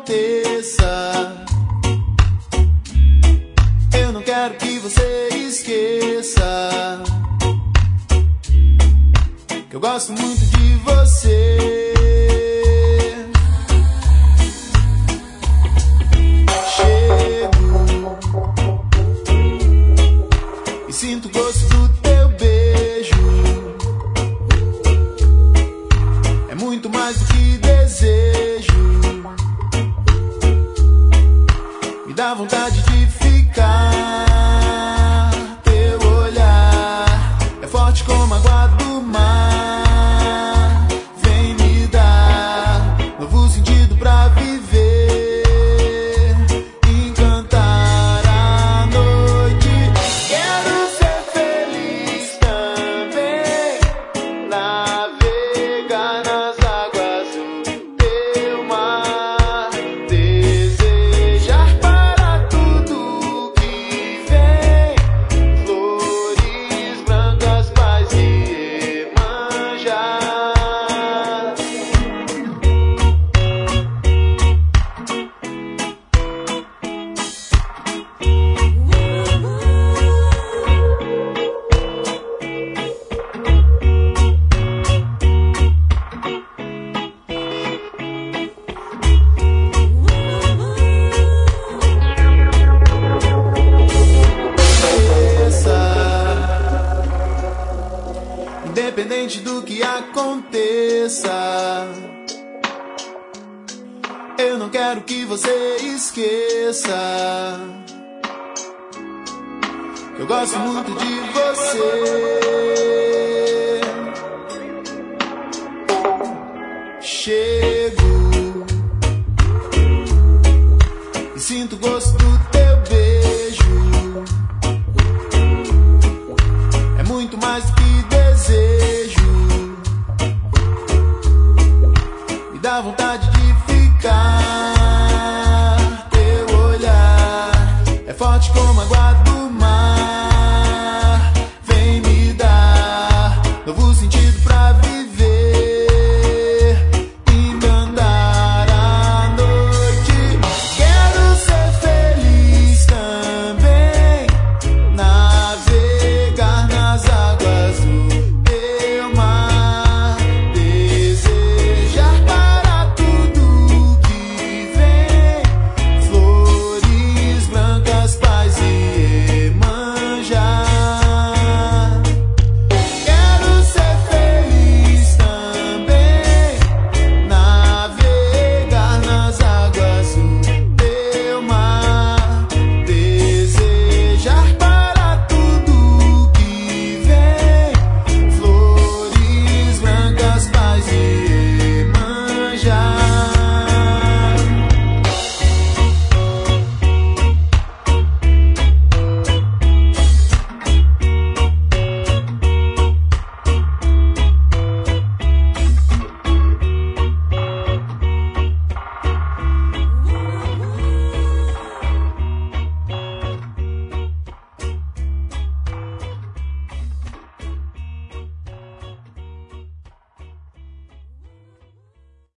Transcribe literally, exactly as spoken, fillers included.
aconteça. Eu não quero que você esqueça que eu gosto muito de você. Chego e sinto o gosto do teu beijo. É muito mais do que desejo. Me dá vontade de ficar. Teu olhar é forte como a água do mar. Vem me dar novo sentido pra viver, encantar a noite. Quero ser feliz também, navegar nas águas do teu mar, desejar para tudo que vem, flores brancas, paz e Iemanjá. Independente do que aconteça, eu não quero que você esqueça que eu gosto muito de você. Chego e sinto o gosto do teu beijo. É muito mais do que desejo. Me dá vontade de ficar. Teu olhar é forte como a água